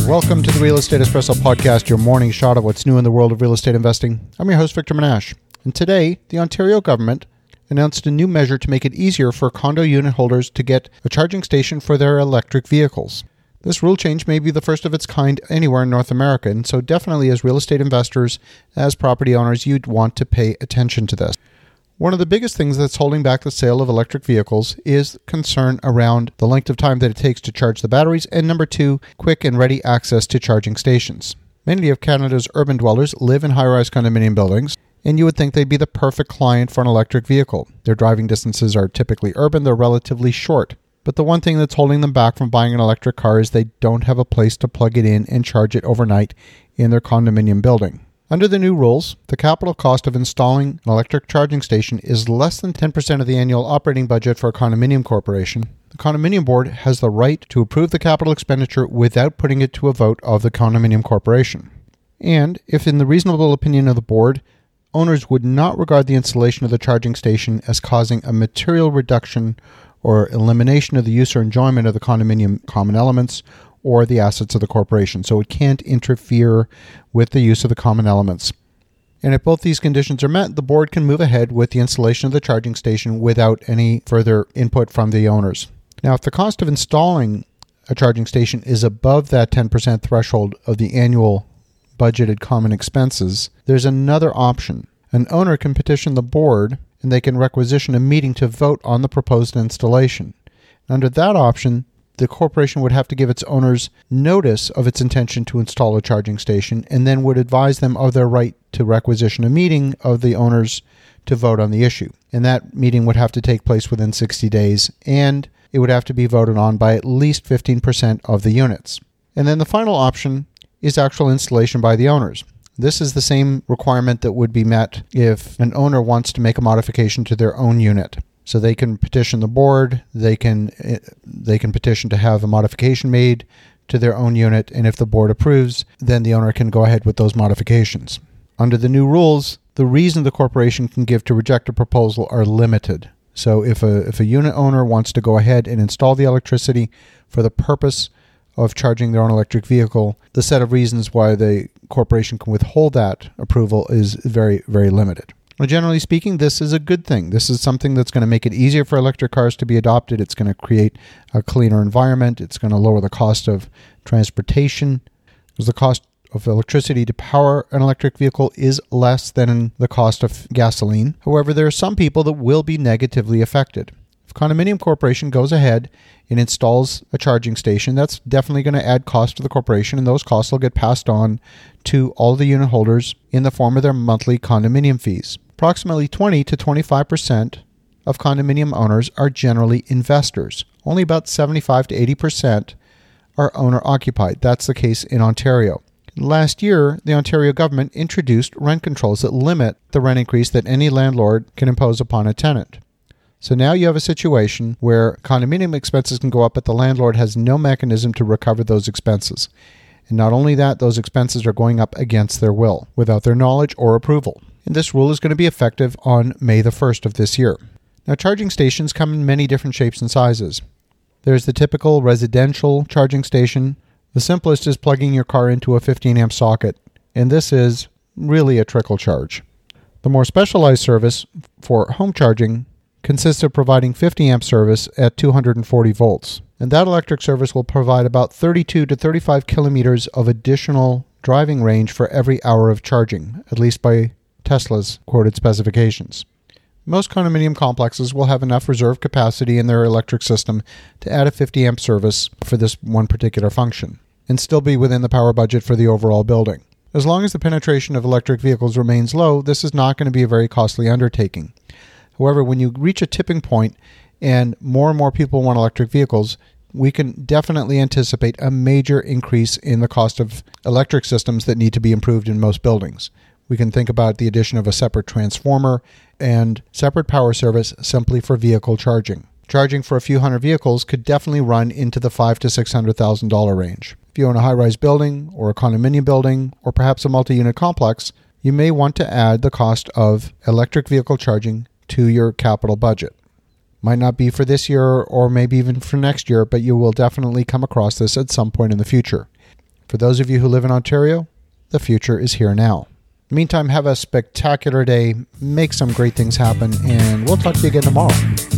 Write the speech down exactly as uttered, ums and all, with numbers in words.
Welcome to the Real Estate Espresso Podcast, your morning shot of what's new in the world of real estate investing. I'm your host, Victor Menashe. And today, the Ontario government announced a new measure to make it easier for condo unit holders to get a charging station for their electric vehicles. This rule change may be the first of its kind anywhere in North America, and so definitely as real estate investors, as property owners, you'd want to pay attention to this. One of the biggest things that's holding back the sale of electric vehicles is concern around the length of time that it takes to charge the batteries, and number two, quick and ready access to charging stations. Many of Canada's urban dwellers live in high-rise condominium buildings, and you would think they'd be the perfect client for an electric vehicle. Their driving distances are typically urban, they're relatively short. But the one thing that's holding them back from buying an electric car is they don't have a place to plug it in and charge it overnight in their condominium building. Under the new rules, the capital cost of installing an electric charging station is less than ten percent of the annual operating budget for a condominium corporation. The condominium board has the right to approve the capital expenditure without putting it to a vote of the condominium corporation. And if in the reasonable opinion of the board, owners would not regard the installation of the charging station as causing a material reduction or elimination of the use or enjoyment of the condominium common elements or the assets of the corporation. So it can't interfere with the use of the common elements. And if both these conditions are met, the board can move ahead with the installation of the charging station without any further input from the owners. Now, if the cost of installing a charging station is above that ten percent threshold of the annual budgeted common expenses, there's another option. An owner can petition the board and they can requisition a meeting to vote on the proposed installation. Under that option, the corporation would have to give its owners notice of its intention to install a charging station and then would advise them of their right to requisition a meeting of the owners to vote on the issue. And that meeting would have to take place within sixty days, and it would have to be voted on by at least fifteen percent of the units. And then the final option is actual installation by the owners. This is the same requirement that would be met if an owner wants to make a modification to their own unit. So they can petition the board, they can they can petition to have a modification made to their own unit, and if the board approves, then the owner can go ahead with those modifications. Under the new rules, the reason the corporation can give to reject a proposal are limited. So if a if a unit owner wants to go ahead and install the electricity for the purpose of charging their own electric vehicle, the set of reasons why the corporation can withhold that approval is very, very limited. Well, generally speaking, this is a good thing. This is something that's going to make it easier for electric cars to be adopted. It's going to create a cleaner environment. It's going to lower the cost of transportation, because the cost of electricity to power an electric vehicle is less than the cost of gasoline. However, there are some people that will be negatively affected. If a condominium corporation goes ahead and installs a charging station, that's definitely going to add cost to the corporation, and those costs will get passed on to all the unit holders in the form of their monthly condominium fees. Approximately twenty to twenty-five percent of condominium owners are generally investors. Only about seventy-five to eighty percent are owner-occupied. That's the case in Ontario. Last year, the Ontario government introduced rent controls that limit the rent increase that any landlord can impose upon a tenant. So now you have a situation where condominium expenses can go up, but the landlord has no mechanism to recover those expenses. And not only that, those expenses are going up against their will, without their knowledge or approval. And this rule is going to be effective on May the first of this year. Now, charging stations come in many different shapes and sizes. There's the typical residential charging station. The simplest is plugging your car into a fifteen amp socket, and this is really a trickle charge. The more specialized service for home charging consists of providing fifty amp service at two hundred forty volts. And that electric service will provide about thirty-two to thirty-five kilometers of additional driving range for every hour of charging, at least by Tesla's quoted specifications. Most condominium complexes will have enough reserve capacity in their electric system to add a fifty amp service for this one particular function, and still be within the power budget for the overall building. As long as the penetration of electric vehicles remains low, this is not going to be a very costly undertaking. However, when you reach a tipping point and more and more people want electric vehicles, we can definitely anticipate a major increase in the cost of electric systems that need to be improved in most buildings. We can think about the addition of a separate transformer and separate power service simply for vehicle charging. Charging for a few hundred vehicles could definitely run into the five to six hundred thousand dollar range. If you own a high-rise building or a condominium building or perhaps a multi-unit complex, you may want to add the cost of electric vehicle charging to your capital budget. Might not be for this year or maybe even for next year, but you will definitely come across this at some point in the future. For those of you who live in Ontario, the future is here now. Meantime, have a spectacular day, make some great things happen, and we'll talk to you again tomorrow.